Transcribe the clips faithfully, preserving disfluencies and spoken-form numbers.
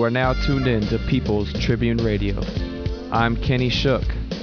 are now tuned in to People's Tribune Radio. I'm Kenny Shook.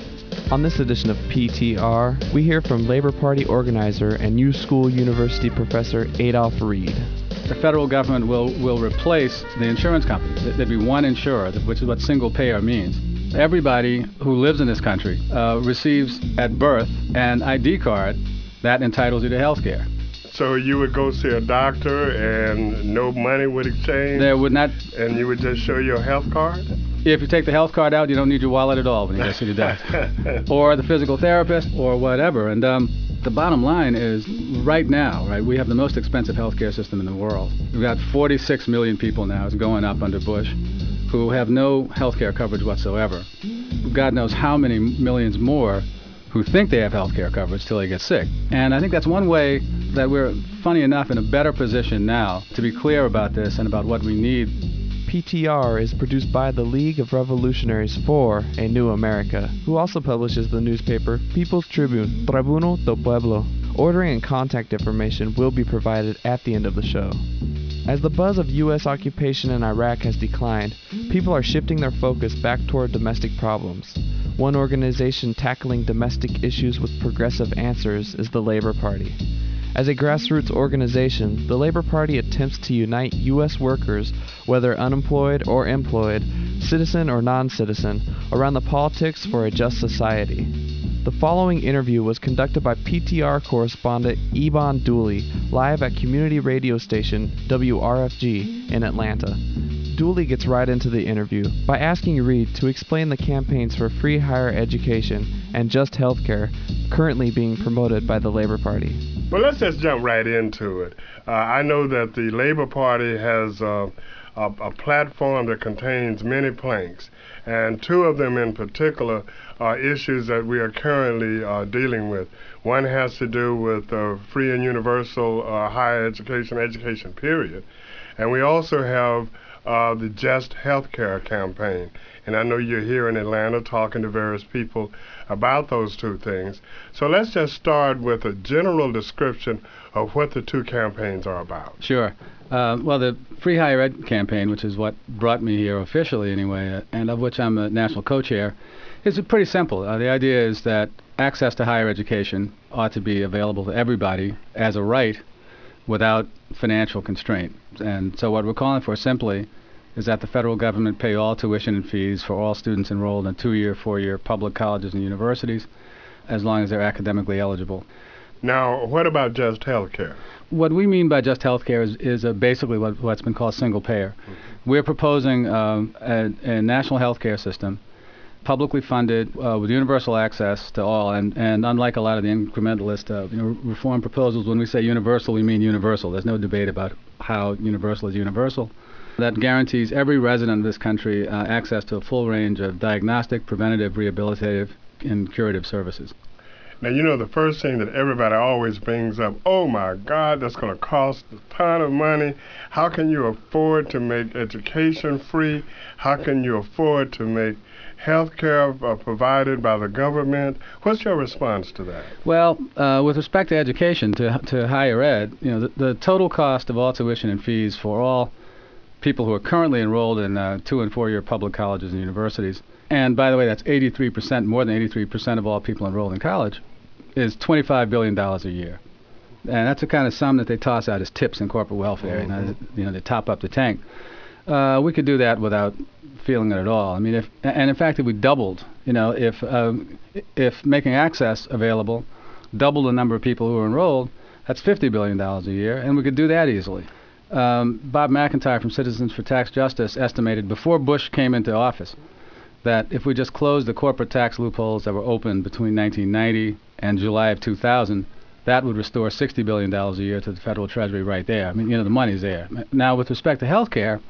On this edition of P T R, we hear from Labor Party organizer and New School University professor Adolph Reed. The federal government will, will replace the insurance companies. There'd be one insurer, which is what single payer means. Everybody who lives in this country uh, receives at birth an I D card that entitles you to health care. So you would go see a doctor and no money would exchange? There would not. And you would just show your health card? If you take the health card out, you don't need your wallet at all when you go see the doctor. Or the physical therapist or whatever. And um, the bottom line is right now, right, we have the most expensive healthcare system in the world. We've got forty-six million people now, it's going up under Bush, who have no healthcare coverage whatsoever. God knows how many millions more who think they have health care coverage till they get sick. And I think that's one way that we're, funny enough, in a better position now to be clear about this and about what we need. P T R is produced by the League of Revolutionaries for a New America, who also publishes the newspaper People's Tribune, Tribuno do Pueblo. Ordering and contact information will be provided at the end of the show. As the buzz of U S occupation in Iraq has declined, people are shifting their focus back toward domestic problems. One organization tackling domestic issues with progressive answers is the Labor Party. As a grassroots organization, the Labor Party attempts to unite U S workers, whether unemployed or employed, citizen or non-citizen, around the politics for a just society. The following interview was conducted by P T R correspondent Iban Dooley, live at community radio station W R F G in Atlanta. Dooley gets right into the interview by asking Reed to explain the campaigns for free higher education and just health care currently being promoted by the Labor Party. Well, let's just jump right into it. Uh, I know that the Labor Party has uh, a, a platform that contains many planks, and two of them in particular are issues that we are currently uh, dealing with. One has to do with uh, free and universal uh, higher education, education period, and we also have uh, the Just Healthcare campaign. And I know you're here in Atlanta talking to various people about those two things. So let's just start with a general description of what the two campaigns are about. Sure. Uh, well, the Free Higher Ed campaign, which is what brought me here officially anyway, uh, and of which I'm a national co-chair, is pretty simple. Uh, the idea is that access to higher education ought to be available to everybody as a right without financial constraint. And so what we're calling for simply is that the federal government pay all tuition and fees for all students enrolled in two-year, four-year public colleges and universities, as long as they're academically eligible. Now, what about just health care? What we mean by just health care is, is uh, basically what, what's been called single payer. Mm-hmm. We're proposing um, a, a national health care system, publicly funded, uh, with universal access to all. And, and unlike a lot of the incrementalist uh, you know, reform proposals, when we say universal, we mean universal. There's no debate about how universal is universal. That guarantees every resident of this country uh, access to a full range of diagnostic, preventative, rehabilitative, and curative services. Now, you know, the first thing that everybody always brings up, oh, my God, that's going to cost a ton of money. How can you afford to make education free? How can you afford to make health care uh, provided by the government? What's your response to that? Well, uh, with respect to education, to, to higher ed, you know, the, the total cost of all tuition and fees for all people who are currently enrolled in uh, two- and four-year public colleges and universities, and by the way, that's eighty-three percent, more than eighty-three percent of all people enrolled in college, is twenty-five billion dollars a year. And that's the kind of sum that they toss out as tips in corporate welfare, mm-hmm. you know, you know, they top up the tank. Uh, we could do that without feeling it at all. I mean, if, and in fact, if we doubled, you know, if, um, if making access available doubled the number of people who are enrolled, that's fifty billion dollars a year, and we could do that easily. Um, Bob McIntyre from Citizens for Tax Justice estimated before Bush came into office that if we just closed the corporate tax loopholes that were open between nineteen ninety and July of two thousand, that would restore sixty billion dollars a year to the federal treasury right there. I mean, you know, the money's there. Now, with respect to health care,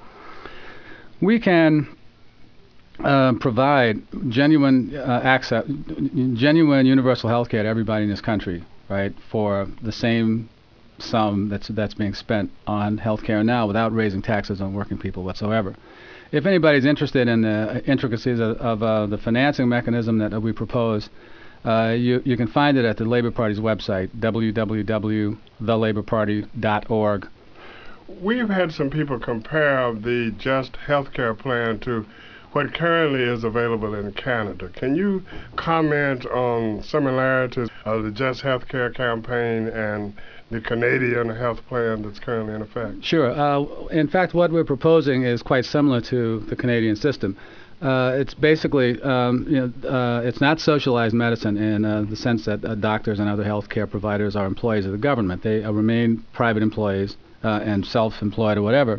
we can uh, provide genuine uh, access, genuine universal health care to everybody in this country, right, for the same sum that's that's being spent on healthcare now without raising taxes on working people whatsoever. If anybody's interested in the intricacies of, of uh, the financing mechanism that uh, we propose, uh, you, you can find it at the Labor Party's website, w w w dot the labor party dot org. we've had some people compare the Just Healthcare plan to what currently is available in Canada. Can you comment on similarities of the Just Healthcare campaign and the Canadian health plan that's currently in effect? Sure. Uh, in fact, what we're proposing is quite similar to the Canadian system. Uh, it's basically, um, you know, uh, it's not socialized medicine in uh, the sense that uh, doctors and other healthcare providers are employees of the government. They uh, remain private employees uh, and self-employed or whatever,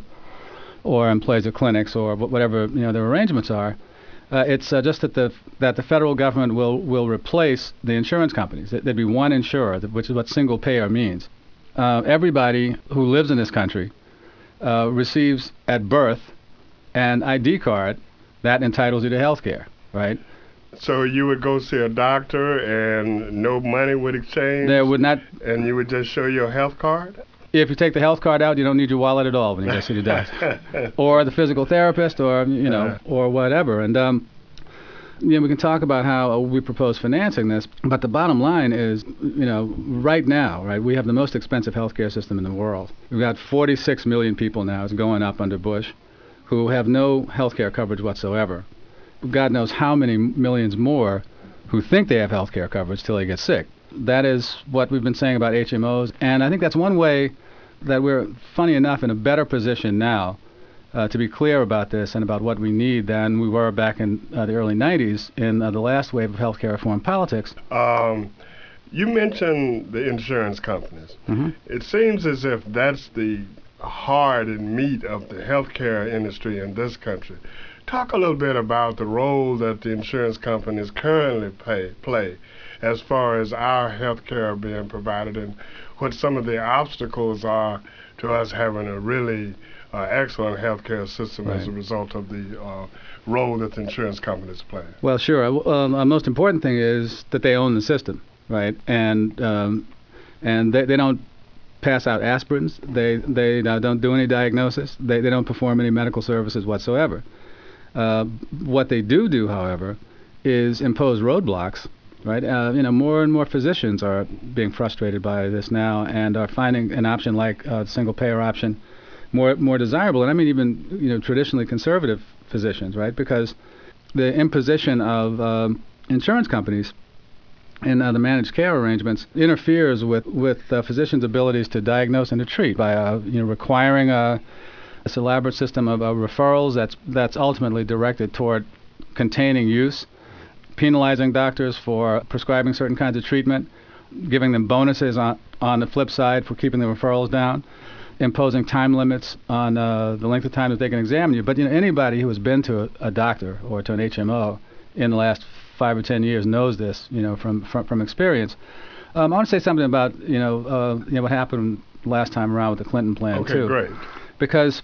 or employees of clinics or whatever, you know, their arrangements are. Uh, it's uh, just that the that the federal government will will replace the insurance companies. There'd be one insurer, which is what single payer means. Uh, everybody who lives in this country uh, receives at birth an I D card that entitles you to health care, right? So you would go see a doctor and no money would exchange? There would not. And you would just show your health card? If you take the health card out, you don't need your wallet at all when you go see the doctor, or the physical therapist, or you know, uh, or whatever. And um, you know, we can talk about how we propose financing this, but the bottom line is, you know, right now, right, we have the most expensive healthcare system in the world. We've got forty-six million people now, it's going up under Bush, who have no healthcare coverage whatsoever. God knows how many millions more who think they have healthcare coverage till they get sick. That is what we've been saying about H M Os, and I think that's one way that we're, funny enough, in a better position now uh, to be clear about this and about what we need than we were back in uh, the early nineties in uh, the last wave of healthcare reform politics. Um, you mentioned the insurance companies. Mm-hmm. It seems as if that's the heart and meat of the healthcare industry in this country. Talk a little bit about the role that the insurance companies currently pay, play as far as our healthcare being provided and what some of the obstacles are to us having a really uh, excellent healthcare system right. as a result of the uh, role that the insurance companies play. Well, sure. Um, the most important thing is that they own the system, right? And um, and they, they don't pass out aspirins. They they uh, don't do any diagnosis. They they don't perform any medical services whatsoever. Uh, what they do do, however, is impose roadblocks. Right, uh, you know, more and more physicians are being frustrated by this now, and are finding an option like uh, the single-payer option more more desirable. And I mean, even you know, traditionally conservative physicians, right? Because the imposition of um, insurance companies in uh, the managed care arrangements interferes with with uh, physicians' abilities to diagnose and to treat by uh, you know requiring a this elaborate system of uh, referrals that's that's ultimately directed toward containing use, penalizing doctors for prescribing certain kinds of treatment, giving them bonuses on, on the flip side for keeping the referrals down, imposing time limits on uh, the length of time that they can examine you. But you know, anybody who has been to a, a doctor or to an H M O in the last five or ten years knows this, you know, from from, from experience. Um, I want to say something about you know uh, you know what happened last time around with the Clinton plan okay, too. Okay, great. Because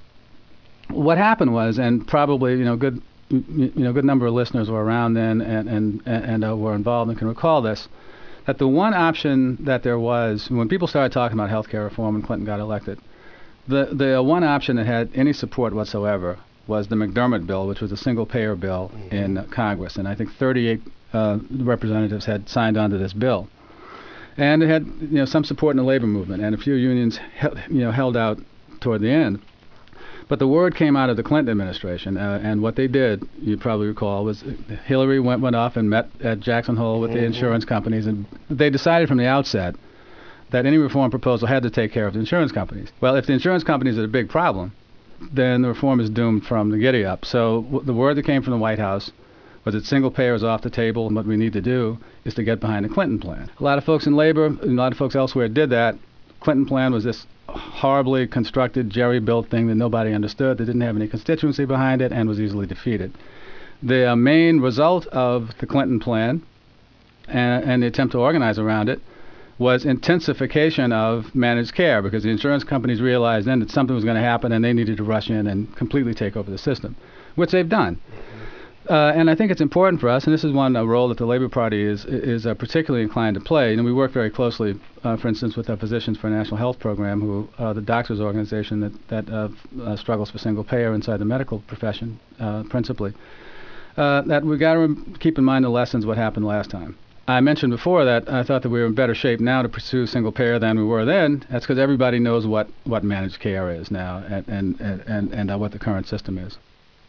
what happened was, and probably you know good. You know, a good number of listeners were around then and and and uh, were involved and can recall this. That the one option that there was when people started talking about healthcare reform when Clinton got elected, the the one option that had any support whatsoever was the McDermott bill, which was a single-payer bill mm-hmm. in uh, Congress, and I think thirty-eight uh, representatives had signed on to this bill, and it had you know some support in the labor movement, and a few unions he- you know held out toward the end. But the word came out of the Clinton administration, uh, and what they did, you probably recall, was Hillary went, went off and met at Jackson Hole with mm-hmm. the insurance companies, and they decided from the outset that any reform proposal had to take care of the insurance companies. Well, if the insurance companies are a big problem, then the reform is doomed from the giddy up. So w- the word that came from the White House was that single payer is off the table, and what we need to do is to get behind the Clinton plan. A lot of folks in labor, and a lot of folks elsewhere did that. Clinton plan was this horribly constructed, jerry-built thing that nobody understood, that didn't have any constituency behind it, and was easily defeated. The uh, main result of the Clinton plan and, and the attempt to organize around it was intensification of managed care, because the insurance companies realized then that something was going to happen and they needed to rush in and completely take over the system, which they've done. Uh, and I think it's important for us, and this is one a role that the Labor Party is is uh, particularly inclined to play. And we work very closely, uh, for instance, with the Physicians for a National Health Program, who uh, the doctors' organization that that uh, uh, struggles for single payer inside the medical profession, uh, principally. Uh, that we got to rem- keep in mind the lessons what happened last time. I mentioned before that I thought that we were in better shape now to pursue single payer than we were then. That's because everybody knows what, what managed care is now and, and, and, and, and uh, what the current system is.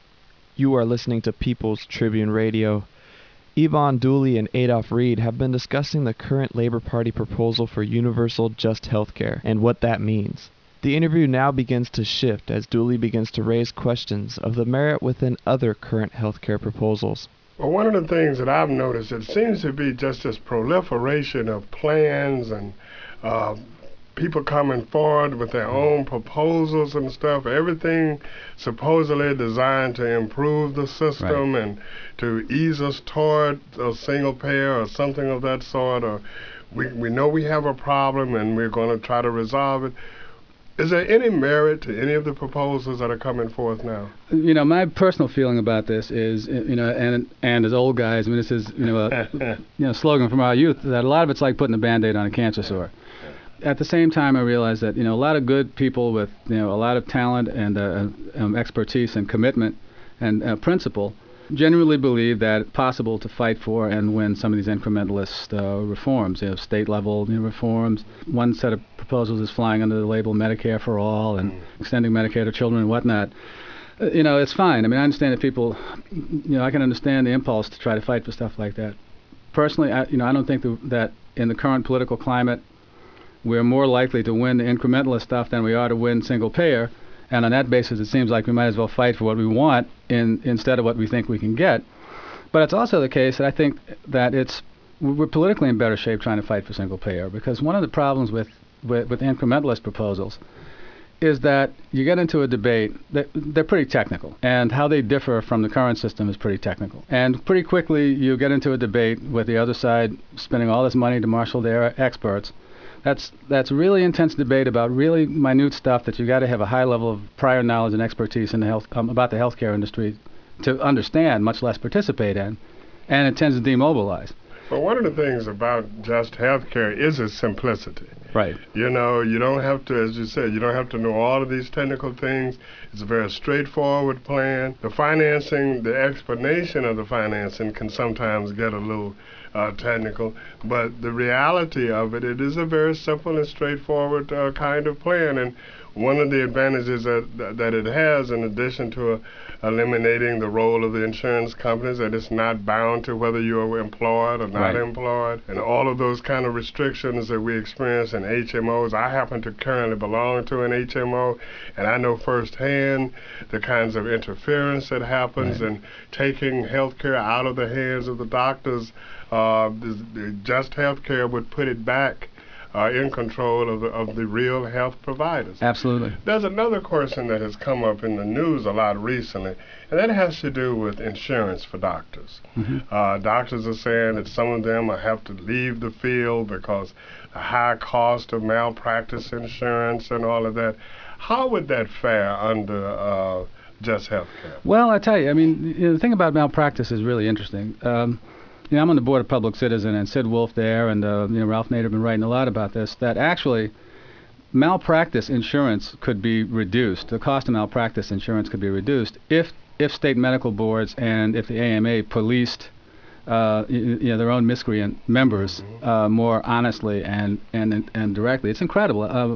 You are listening to People's Tribune Radio. Yvonne Dooley and Adolph Reed have been discussing the current Labor Party proposal for universal just health care and what that means. The interview now begins to shift as Dooley begins to raise questions of the merit within other current health care proposals. Well, one of the things that I've noticed, it seems to be just this proliferation of plans and uh, people coming forward with their own proposals and stuff. Everything supposedly designed to improve the system right. and to ease us toward a single payer or something of that sort. Or we, we know we have a problem and we're going to try to resolve it. Is there any merit to any of the proposals that are coming forth now? You know, my personal feeling about this is, you know, and and as old guys, I mean, this is, you know, a you know, slogan from our youth, that a lot of it's like putting a Band-Aid on a cancer sore. At the same time, I realize that, you know, a lot of good people with, you know, a lot of talent and uh, um, expertise and commitment and uh, principle genuinely believe that it's possible to fight for and win some of these incrementalist uh, reforms, you know, state-level you know, reforms. One set of proposals is flying under the label Medicare for All and extending Medicare to children and whatnot. Uh, you know, it's fine. I mean, I understand that people, you know, I can understand the impulse to try to fight for stuff like that. Personally, I, you know, I don't think the, that in the current political climate, we're more likely to win the incrementalist stuff than we are to win single payer. And on that basis, it seems like we might as well fight for what we want in, instead of what we think we can get. But it's also the case that I think that it's we're politically in better shape trying to fight for single payer, because one of the problems with, with, with incrementalist proposals is that you get into a debate that they're pretty technical, and how they differ from the current system is pretty technical. And pretty quickly you get into a debate with the other side spending all this money to marshal their experts. That's that's really intense debate about really minute stuff that you got to have a high level of prior knowledge and expertise in the health um, about the healthcare industry to understand, much less participate in, and it tends to demobilize. But one of the things about just healthcare is its simplicity. Right. You know, you don't have to, as you said, you don't have to know all of these technical things. It's a very straightforward plan. The financing, the explanation of the financing can sometimes get a little uh, technical, but the reality of it, it is a very simple and straightforward uh, kind of plan. And one of the advantages that, that it has, in addition to uh, eliminating the role of the insurance companies, that it's not bound to whether you're employed or not right. employed, and all of those kind of restrictions that we experience in H M Os. I happen to currently belong to an H M O, and I know firsthand the kinds of interference that happens right. and taking health care out of the hands of the doctors. Uh, this, the just health care would put it back Uh, in control of the, of the real health providers. Absolutely. There's another question that has come up in the news a lot recently, and that has to do with insurance for doctors. Mm-hmm. Uh, doctors are saying that some of them have to leave the field because the high cost of malpractice insurance and all of that. How would that fare under uh, just health care? Well, I tell you, I mean, you know, the thing about malpractice is really interesting. Um, You know, I'm on the board of Public Citizen, and Sid Wolf there, and uh, you know, Ralph Nader have been writing a lot about this, that actually malpractice insurance could be reduced. The cost of malpractice insurance could be reduced if if state medical boards and if the A M A policed uh, you, you know, their own miscreant members uh, more honestly and, and, and directly. It's incredible. Uh,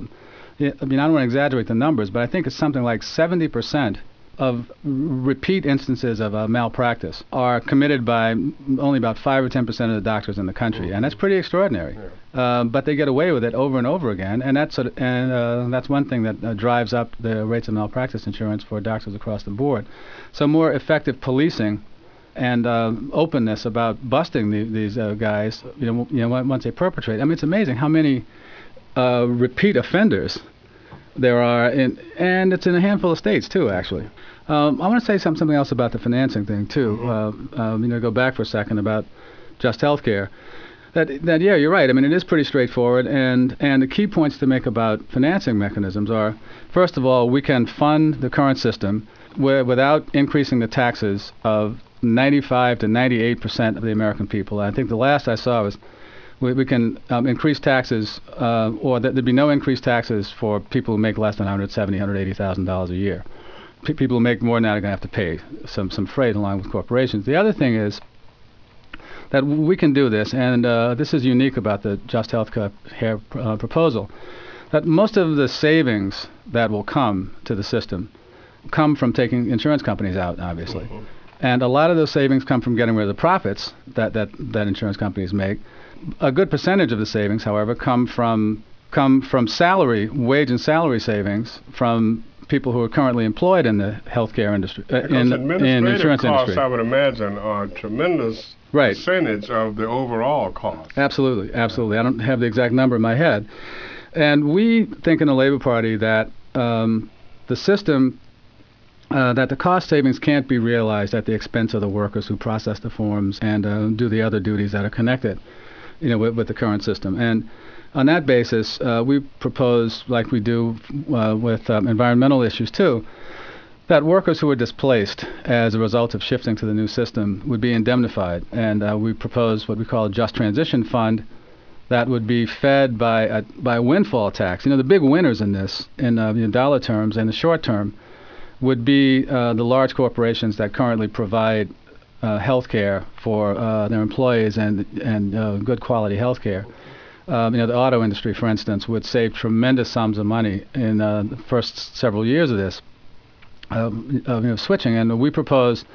I mean, I don't want to exaggerate the numbers, but I think it's something like seventy percent of repeat instances of uh, malpractice are committed by only about five or ten percent of the doctors in the country, and that's pretty extraordinary. Yeah. Uh, but they get away with it over and over again, and that's a, and uh, that's one thing that uh, drives up the rates of malpractice insurance for doctors across the board. So more effective policing and uh, openness about busting the, these uh, guys, you know, you know, once they perpetrate. I mean, it's amazing how many uh, repeat offenders there are, in, and it's in a handful of states too, actually. Um, I want to say some, something else about the financing thing too. Uh, um, you know, go back for a second about just healthcare. That, that yeah, you're right. I mean, it is pretty straightforward, and and the key points to make about financing mechanisms are, first of all, we can fund the current system where, without increasing the taxes of ninety-five to ninety-eight percent of the American people. I think the last I saw was we, we can um, increase taxes, uh, or that there'd be no increased taxes for people who make less than one hundred seventy thousand dollars, one hundred eighty thousand dollars a year. P- people who make more than that are going to have to pay some some freight along with corporations. The other thing is that we can do this, and uh, this is unique about the Just Health Care uh, proposal, that most of the savings that will come to the system come from taking insurance companies out, obviously. Mm-hmm. And a lot of those savings come from getting rid of the profits that, that, that insurance companies make. A good percentage of the savings, however, come from come from salary, wage and salary savings from people who are currently employed in the healthcare industry, uh, in, in insurance costs, industry. I would imagine, are a tremendous right. percentage of the overall cost. Absolutely, absolutely. I don't have the exact number in my head. And we think in the Labor Party that um, the system, uh, that the cost savings can't be realized at the expense of the workers who process the forms and uh, do the other duties that are connected, you know, with, with the current system. And on that basis, uh, we propose, like we do uh, with um, environmental issues too, that workers who are displaced as a result of shifting to the new system would be indemnified. And uh, we propose what we call a just transition fund that would be fed by a, by a windfall tax. You know, the big winners in this, in uh, you know, dollar terms and the short term, would be uh, the large corporations that currently provide uh, health care for uh, their employees and, and uh, good quality health care. Um, you know, the auto industry, for instance, would save tremendous sums of money in uh, the first several years of this um, of you know, switching. And we propose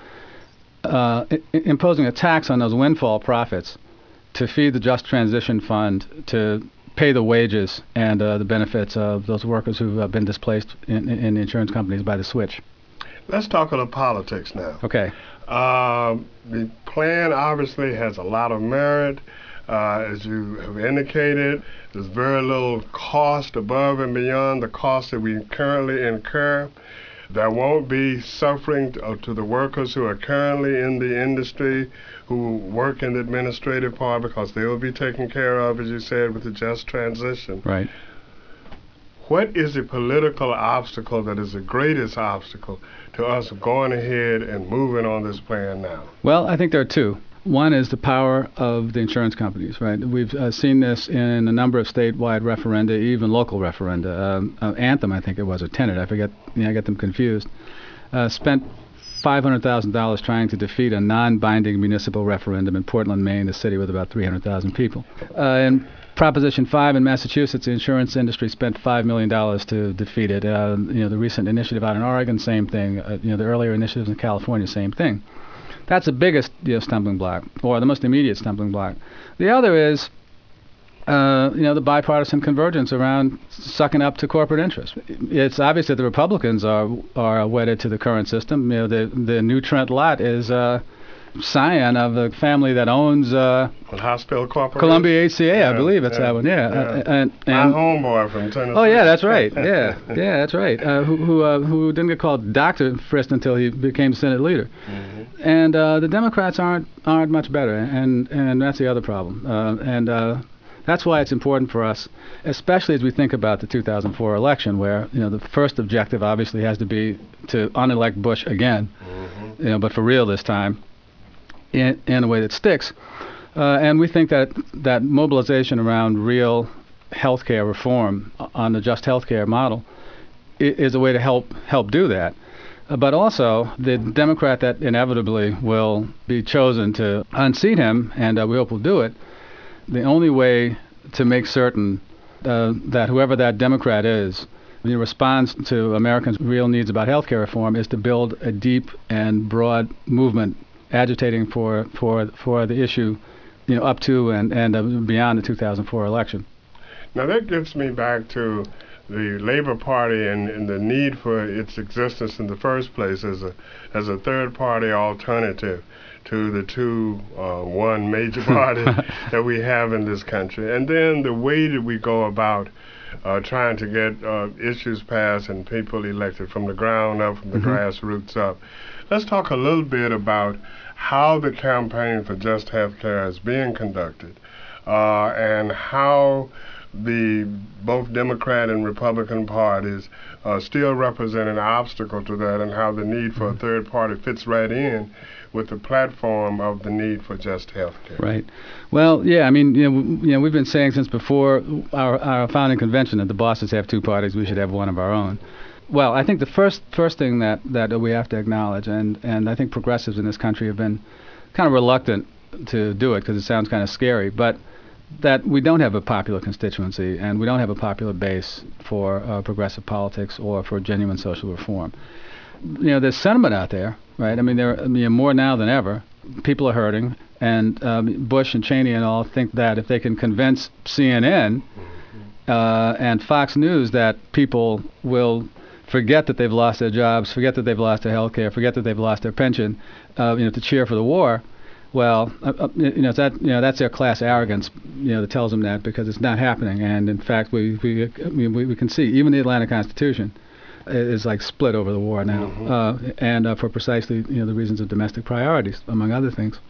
uh, I- imposing a tax on those windfall profits to feed the Just Transition Fund to pay the wages and uh, the benefits of those workers who have been displaced in, in the insurance companies by the switch. Let's talk a little politics now. Okay. Uh, the plan obviously has a lot of merit. Uh, as you have indicated, there's very little cost above and beyond the cost that we currently incur. There won't be suffering to, uh, to the workers who are currently in the industry, who work in the administrative part, because they will be taken care of, as you said, with the just transition. Right. What is the political obstacle that is the greatest obstacle to us going ahead and moving on this plan now? Well, I think there are two. One is the power of the insurance companies, right? We've uh, seen this in a number of statewide referenda, even local referenda. Um, uh, Anthem, I think it was, or Tenet, I forget, you know, I get them confused, uh, spent five hundred thousand dollars trying to defeat a non-binding municipal referendum in Portland, Maine, a city with about three hundred thousand people. Uh, and Proposition five in Massachusetts, the insurance industry spent five million dollars to defeat it. Uh, you know, the recent initiative out in Oregon, same thing. Uh, you know, the earlier initiatives in California, same thing. That's the biggest you know, stumbling block, or the most immediate stumbling block. The other is, uh, you know, the bipartisan convergence around sucking up to corporate interests. It's obvious that the Republicans are are wedded to the current system. You know, the the new Trent Lott is uh, scion of the family that owns uh, Hospital Corporation, Columbia H C A, yeah, I believe it's yeah, that one. Yeah, yeah. Uh, and, My and homeboy from Tennessee. Oh yeah, that's right. Yeah, yeah, that's right. Uh, who who uh, who didn't get called doctor first until he became Senate leader. Mm-hmm. And uh, the Democrats aren't aren't much better, and and that's the other problem. Uh, and uh, that's why it's important for us, especially as we think about the two thousand four election, where you know the first objective obviously has to be to unelect Bush again, mm-hmm. you know, but for real this time, in in a way that sticks. Uh, and we think that that mobilization around real health care reform on the just health care model is a way to help help do that. Uh, but also, the Democrat that inevitably will be chosen to unseat him, and uh, we hope will do it, the only way to make certain uh, that whoever that Democrat is you know, responds to Americans' real needs about health care reform is to build a deep and broad movement agitating for for for the issue, you know, up to and, and uh, beyond the two thousand four election. Now that gets me back to the Labor Party and, and the need for its existence in the first place as a as a third party alternative to the two uh, one major party that we have in this country, and then the way that we go about uh, trying to get uh, issues passed and people elected from the ground up, from the mm-hmm. grassroots up. Let's talk a little bit about how the campaign for Just Health Care is being conducted, uh, and how the both Democrat and Republican parties uh, still represent an obstacle to that, and how the need for a third party fits right in with the platform of the need for just health care. Right. Well, yeah, I mean, you know, w- you know, we've been saying since before our, our founding convention that the bosses have two parties, we should have one of our own. Well, I think the first first thing that, that we have to acknowledge, and, and I think progressives in this country have been kind of reluctant to do it because it sounds kind of scary, but that we don't have a popular constituency and we don't have a popular base for uh, progressive politics or for genuine social reform. You know, there's sentiment out there, right? I mean, there I mean, more now than ever. People are hurting, and um, Bush and Cheney and all think that if they can convince C N N uh, and Fox News that people will forget that they've lost their jobs, forget that they've lost their health care, forget that they've lost their pension, uh, you know, to cheer for the war, well, uh, uh, you know, that you know that's their class arrogance, you know, that tells them that because it's not happening. And in fact, we we I mean, we, we can see even the Atlanta Constitution is like split over the war now, mm-hmm. uh, and uh, for precisely you know the reasons of domestic priorities, among other things.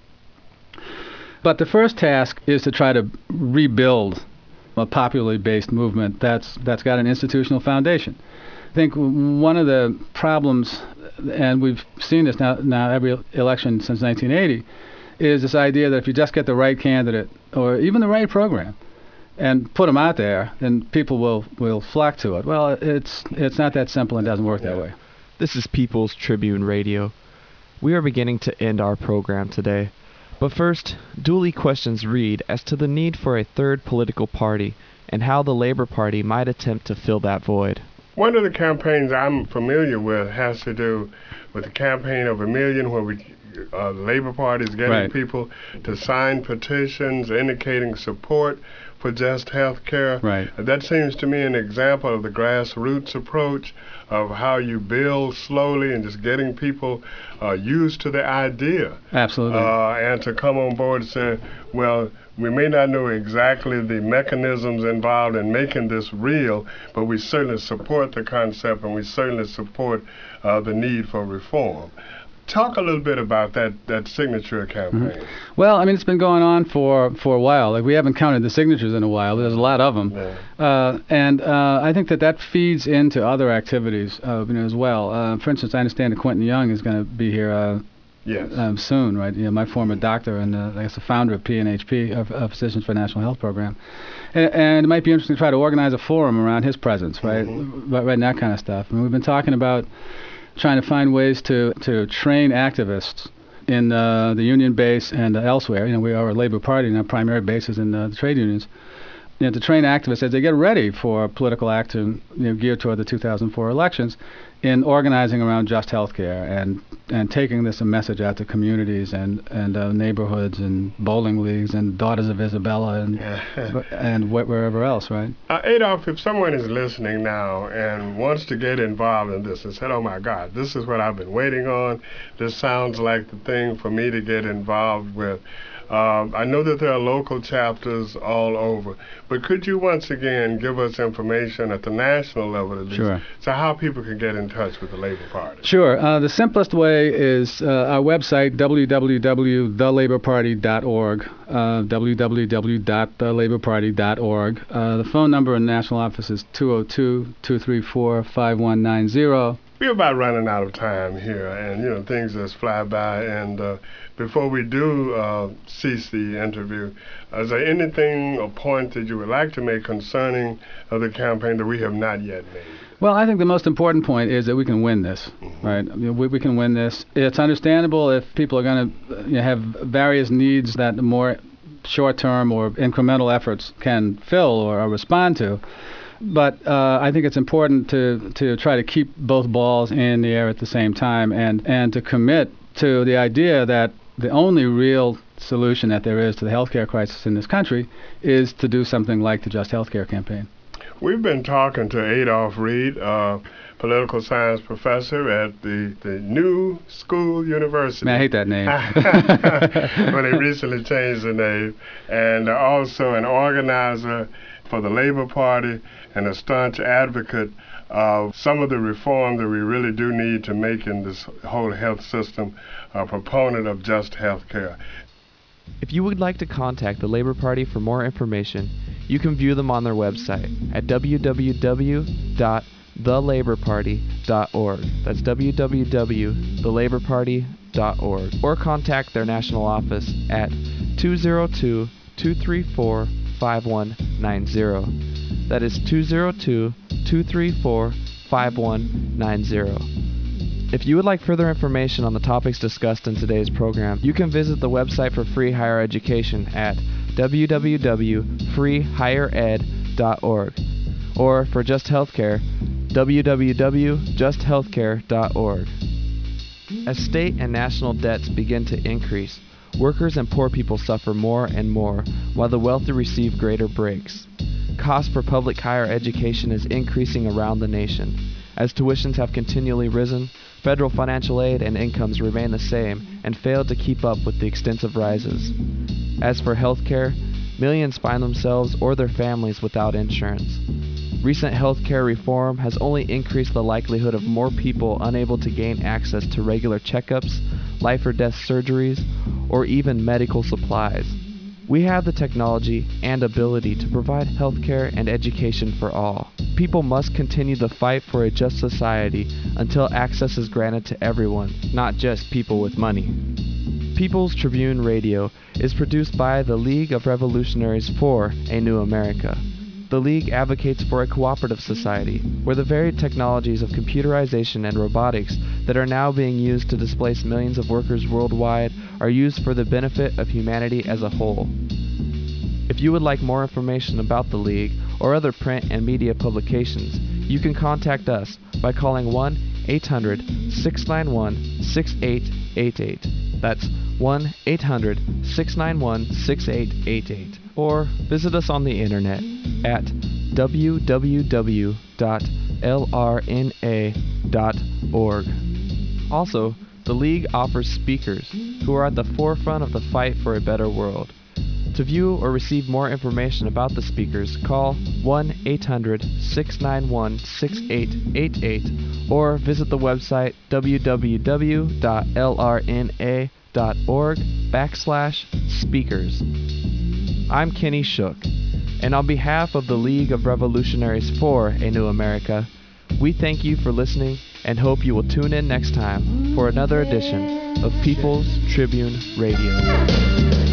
But the first task is to try to rebuild a popularly based movement that's that's got an institutional foundation. I think one of the problems, and we've seen this now now every election since nineteen eighty, is this idea that if you just get the right candidate or even the right program and put them out there, then people will, will flock to it. Well, it's it's not that simple and doesn't work that way. This is People's Tribune Radio. We are beginning to end our program today. But first, Dooley questions Reed as to the need for a third political party and how the Labor Party might attempt to fill that void. One of the campaigns I'm familiar with has to do with the campaign of a million, where we, uh, the Labor Party is getting Right. people to sign petitions indicating support for just health care. Right. That seems to me an example of the grassroots approach of how you build slowly and just getting people uh, used to the idea. Absolutely. Uh, and to come on board and say, well, we may not know exactly the mechanisms involved in making this real, but we certainly support the concept and we certainly support uh, the need for reform. Talk a little bit about that, that signature campaign. Mm-hmm. Well, I mean, it's been going on for, for a while. Like, we haven't counted the signatures in a while. There's a lot of them. Yeah. Uh, and uh, I think that that feeds into other activities uh, you know, as well. Uh, for instance, I understand that Quentin Young is going to be here uh, Yes. um, soon, right? You know, my former doctor and uh, I guess the founder of P N H P, of, of Physicians for a National Health Program. And, and it might be interesting to try to organize a forum around his presence, right? Mm-hmm. Right, right, and that kind of stuff. I mean, we've been talking about trying to find ways to, to train activists in uh, the union base and uh, elsewhere. You know, we are a Labor Party, and our primary base is in uh, the trade unions. You know, to train activists as they get ready for political action, you know, geared toward the two thousand four elections, in organizing around just health care and, and taking this a message out to communities and, and uh, neighborhoods and bowling leagues and Daughters of Isabella and and wh- wherever else, right? Uh, Adolph, if someone is listening now and wants to get involved in this and said, oh my God, this is what I've been waiting on, this sounds like the thing for me to get involved with. Um, I know that there are local chapters all over, but could you once again give us information at the national level at least, Sure. so how people can get in touch with the Labor Party? Sure. Uh, the simplest way is uh, our website, w w w dot the labor party dot org, uh, w w w dot the labor party dot org. Uh, the phone number in the national office is two oh two, two three four, five one nine zero. We're about running out of time here, and you know things just fly by. And uh, before we do uh, cease the interview, is there anything or point that you would like to make concerning uh, the campaign that we have not yet made? Well, I think the most important point is that we can win this, Mm-hmm. right? I mean, we, we can win this. It's understandable if people are going to you know, have various needs that the more short-term or incremental efforts can fill or, or respond to. But uh, I think it's important to, to try to keep both balls in the air at the same time and, and to commit to the idea that the only real solution that there is to the healthcare crisis in this country is to do something like the Just Healthcare campaign. We've been talking to Adolph Reed, uh, political science professor at the, the New School University. Man, I hate that name. Well, they recently changed the name. And also an organizer for the Labor Party and a staunch advocate of some of the reform that we really do need to make in this whole health system, a proponent of just health care. If you would like to contact the Labor Party for more information, you can view them on their website at w w w dot the labor party dot org. That's w w w dot the labor party dot org. Or contact their national office at two oh two, two three four, five one nine zero. That is two oh two, two three four, five one nine zero. If you would like further information on the topics discussed in today's program, you can visit the website for free higher education at w w w dot free higher ed dot org, or for Just Healthcare, w w w dot just healthcare dot org. As state and national debts begin to increase, workers and poor people suffer more and more, while the wealthy receive greater breaks. Cost for public higher education is increasing around the nation. As tuitions have continually risen, federal financial aid and incomes remain the same and fail to keep up with the extensive rises. As for healthcare, millions find themselves or their families without insurance. Recent healthcare reform has only increased the likelihood of more people unable to gain access to regular checkups, life or death surgeries, or even medical supplies. We have the technology and ability to provide healthcare and education for all. People must continue the fight for a just society until access is granted to everyone, not just people with money. People's Tribune Radio is produced by the League of Revolutionaries for a New America. The League advocates for a cooperative society, where the varied technologies of computerization and robotics that are now being used to displace millions of workers worldwide are used for the benefit of humanity as a whole. If you would like more information about the League or other print and media publications, you can contact us by calling one eight hundred six nine one six eight eight eight. That's one eight hundred six nine one six eight eight eight. Or visit us on the internet at w w w dot l r n a dot org. Also, the League offers speakers who are at the forefront of the fight for a better world. To view or receive more information about the speakers, call one eight hundred six nine one six eight eight eight or visit the website w w w dot l r n a dot org backslash speakers. I'm Kenny Shook, and on behalf of the League of Revolutionaries for a New America, we thank you for listening and hope you will tune in next time for another edition of People's Tribune Radio.